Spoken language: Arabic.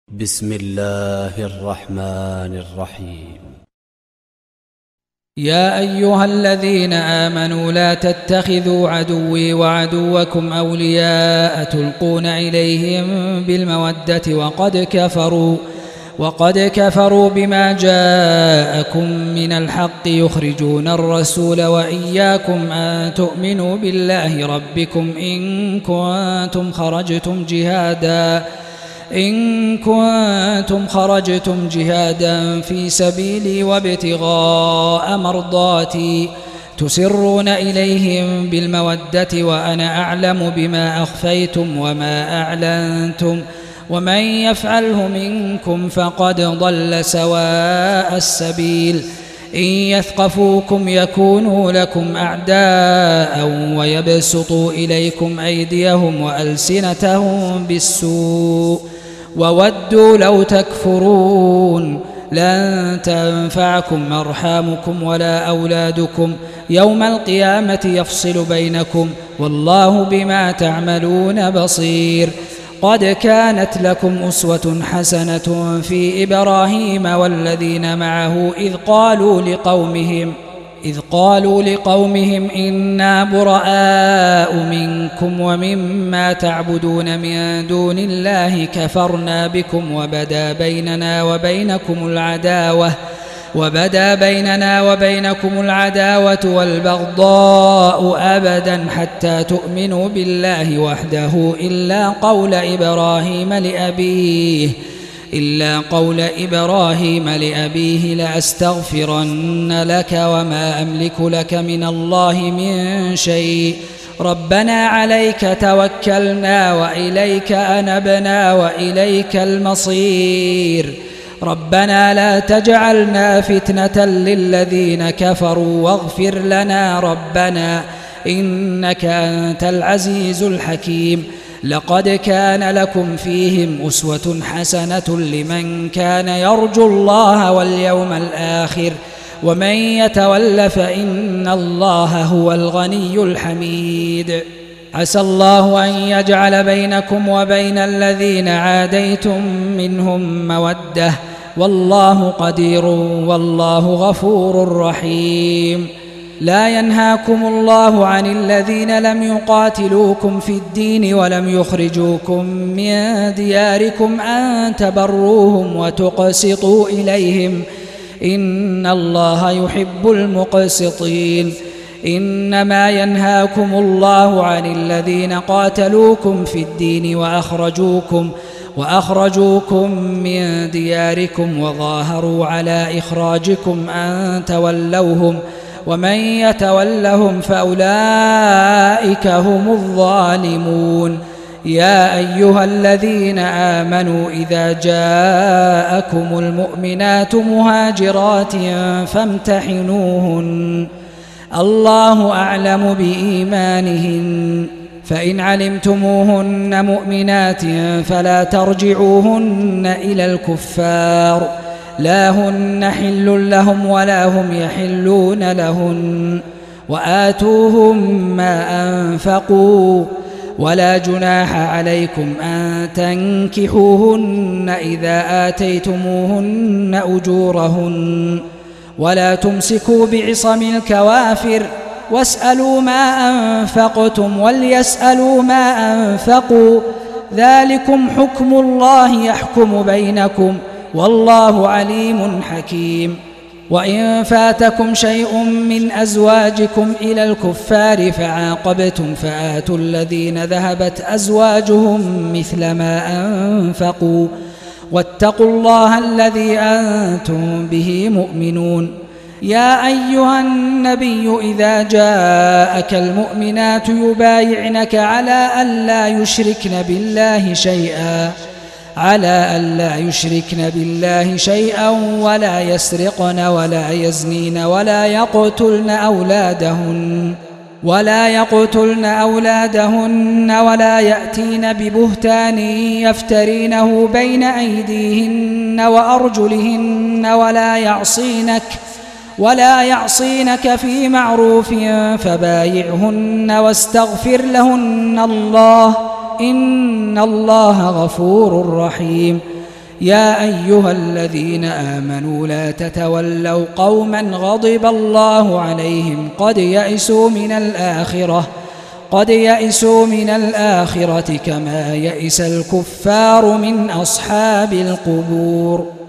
بسم الله الرحمن الرحيم. يا أيها الذين آمنوا لا تتخذوا عدوي وعدوكم أولياء تلقون إليهم بالمودة وقد كفروا بما جاءكم من الحق يخرجون الرسول وإياكم أن تؤمنوا بالله ربكم إن كنتم خرجتم جهادا في سبيلي وابتغاء مرضاتي تسرون إليهم بالمودة وأنا أعلم بما أخفيتم وما أعلنتم ومن يفعله منكم فقد ضل سواء السبيل. إن يثقفوكم يكونوا لكم أعداء ويبسطوا إليكم أيديهم وألسنتهم بالسوء وودوا لو تكفرون. لن تنفعكم أرحامكم ولا أولادكم يوم القيامة يفصل بينكم والله بما تعملون بصير. قد كانت لكم أسوة حسنة في إبراهيم والذين معه إذ قالوا لقومهم إنا براء منكم ومما تعبدون من دون الله كفرنا بكم وبدا بيننا وبينكم العداوة والبغضاء أبدا حتى تؤمنوا بالله وحده إلا قول إبراهيم لأبيه لأستغفرن لك وما أملك لك من الله من شيء ربنا عليك توكلنا وإليك أنبنا وإليك المصير. ربنا لا تجعلنا فتنة للذين كفروا واغفر لنا ربنا إنك أنت العزيز الحكيم. لقد كان لكم فيهم أسوة حسنة لمن كان يرجو الله واليوم الآخر ومن يتول فإن الله هو الغني الحميد. عسى الله أن يجعل بينكم وبين الذين عاديتم منهم مودة والله قدير والله غفور رحيم. لا ينهاكم الله عن الذين لم يقاتلوكم في الدين ولم يخرجوكم من دياركم أن تبروهم وتقسطوا إليهم إن الله يحب المقسطين. إنما ينهاكم الله عن الذين قاتلوكم في الدين وأخرجوكم من دياركم وظاهروا على إخراجكم أن تولوهم ومن يتولهم فأولئك هم الظالمون. يا أيها الذين آمنوا إذا جاءكم المؤمنات مهاجرات فامتحنوهن الله أعلم بإيمانهن فإن علمتموهن مؤمنات فلا ترجعوهن إلى الكفار لا هن حل لهم ولا هم يحلون لهن وآتوهم ما أنفقوا ولا جناح عليكم أن تنكحوهن إذا آتيتموهن أجورهن ولا تمسكوا بعصم الكوافر واسألوا ما أنفقتم وليسألوا ما أنفقوا ذلكم حكم الله يحكم بينكم والله عليم حكيم. وإن فاتكم شيء من أزواجكم إلى الكفار فعاقبتم فآتوا الذين ذهبت أزواجهم مثل ما أنفقوا واتقوا الله الذي أنتم به مؤمنون. يا أيها النبي إذا جاءك المؤمنات يبايعنك على ألا يشركن بالله شيئا ولا يسرقن ولا يزنين ولا يقتلن أولادهن ولا يأتين ببهتان يفترينه بين أيديهن وأرجلهن ولا يعصينك في معروف فبايعهن واستغفر لهن الله إن الله غفور رحيم. يا أيها الذين آمنوا لا تتولوا قوما غضب الله عليهم قد يئسوا من الآخرة كما يئس الكفار من أصحاب القبور.